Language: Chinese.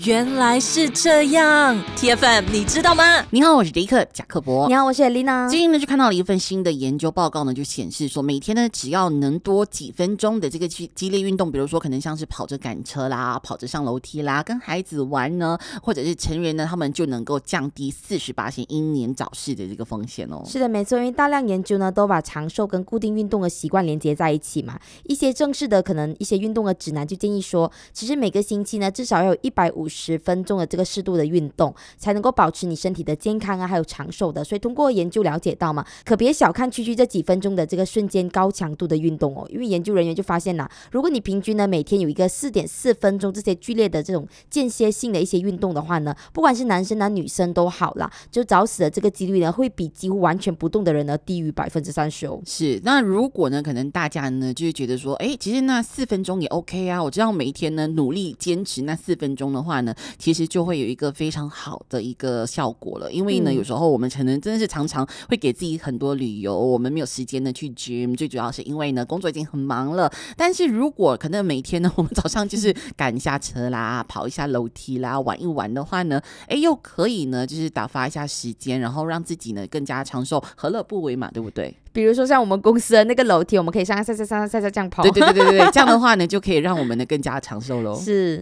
原来是这样 ，TFM 你知道吗？ 你好，我是迪克贾克伯。 你好，我是 Elena。 最近呢，就看到了一份新的研究报告呢，就显示说，每天呢，只要能多几分钟的这个激烈运动，比如说可能像是跑着赶车啦、跑着上楼梯啦、跟孩子玩呢，或者是成人呢，他们就能够降低40%英年早逝的这个风险哦。 是的，没错，因为大量研究呢都把长寿跟固定运动的习惯连接在一起嘛。一些正式的可能一些运动的指南就建议说，其实每个星期呢至少要有150分钟的这个适度的运动，才能够保持你身体的健康啊，还有长寿的。所以通过研究了解到嘛，可别小看区区这几分钟的这个瞬间高强度的运动哦。因为研究人员就发现啦，如果你平均呢每天有一个4.4分钟这些剧烈的这种间歇性的一些运动的话呢，不管是男生啊女生都好啦，就早死的这个几率呢会比几乎完全不动的人呢低于30%哦。 是，那如果呢，可能大家呢就是觉得说，其实那4分钟也 OK 啊，我知道每一天呢努力坚持那4分钟的话呢，其实就会有一个非常好的一个效果了。因为呢，有时候我们可能真的是常常会给自己很多理由，我们没有时间呢去 gym， 最主要是因为呢工作已经很忙了。但是如果可能每天呢，我们早上就是赶一下车啦，跑一下楼梯啦，玩一玩的话呢，又可以呢就是打发一下时间，然后让自己呢更加长寿，何乐不为嘛，对不对？ 比如说像我们公司的那个楼梯，我们可以上这样跑。 对，这样的话呢，就可以让我们呢更加长寿喽。 是。